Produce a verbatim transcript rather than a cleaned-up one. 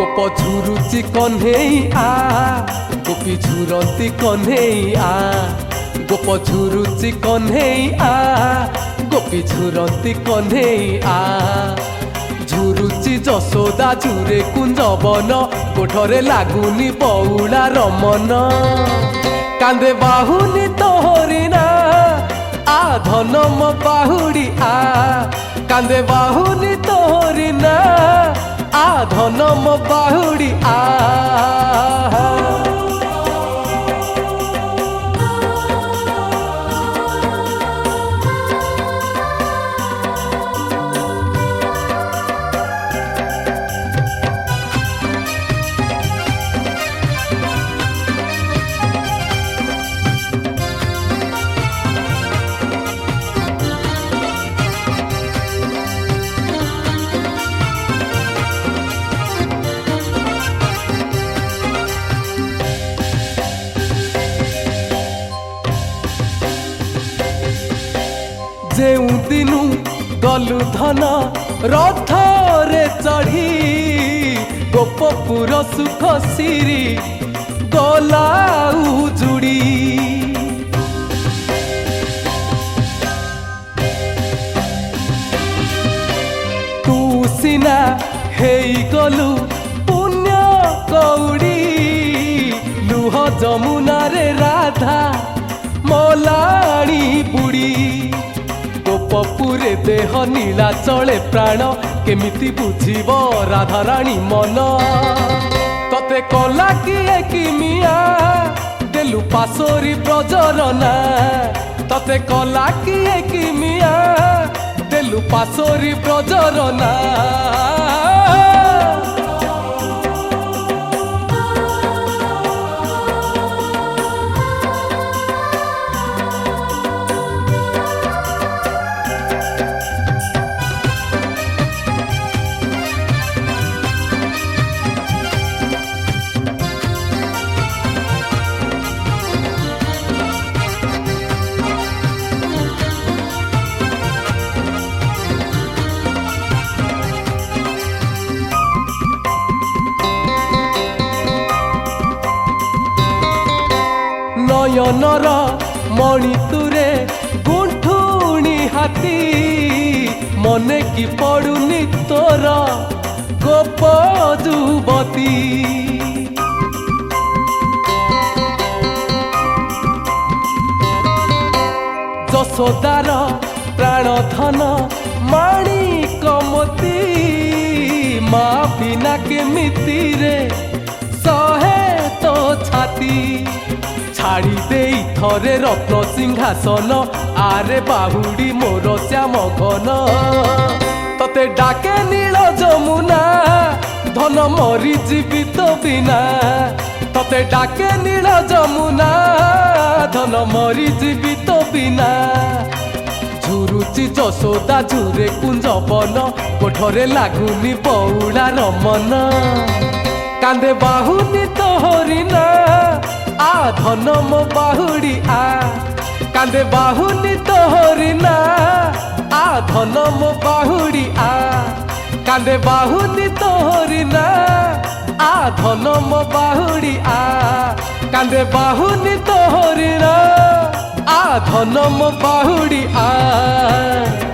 गोप झुरुची कन्हेई आ गोपी झुरती कन्हेई आ गोप झुरुची कन्हेई आ गोपी झुरती कन्हेई आ झुरुची जसोदा झुरे कुंजवन कोठरे लागुनी बौला रमन कांदे बाहुनी तोहरी ना आ धनम बाहुड़ी आ कांदे बाहुनी तोहरी ना आ धनम बाहुड़ी आ जेउ दिनु गलु धन रथ रे चढ़ी गोपपुर सुख सिरी गला उजुड़ी तू सिना हेई गलु पुण्य कौड़ी लुह जमुना रे राधा मलाणी बुड़ी गोपपुरे देह नीला चले प्राण केमिति बुझीब राधाराणी मन तते कला किए किमिया देलु पासोरी ब्रजरना तते कला किए किमिया देलु पासोरी ब्रजरना नयनर मणि तुरे गुंठुणी हाथी मने की पड़ुनी तोर गोप जुवती जसोदार प्राण धन माणी कमती माँ बिना केमिति रे सहे तो छाती छाड़ी दे थरे रत्न सिंहासन आरे बाहुड़ी मोर श्याम घन तते डाके नील जमुना धन मरी जीवित बिना तते डाके नील जमुना धन मरी जीवित बिना झुरुची जसोदा झुरे कुंजवन कोठरे लागुनी बौला रमन कांदे बाहुनी तोहरी ना आ धनम बाहुड़ी आ कांदे बाहुनी तोहरी ना आ धनम बाहुड़ी आ कांदे बाहुनी तोहरी ना आ धनम बाहुड़ी आ कांदे बाहुनी तोहरी ना आ धनम बाहुड़ी आ।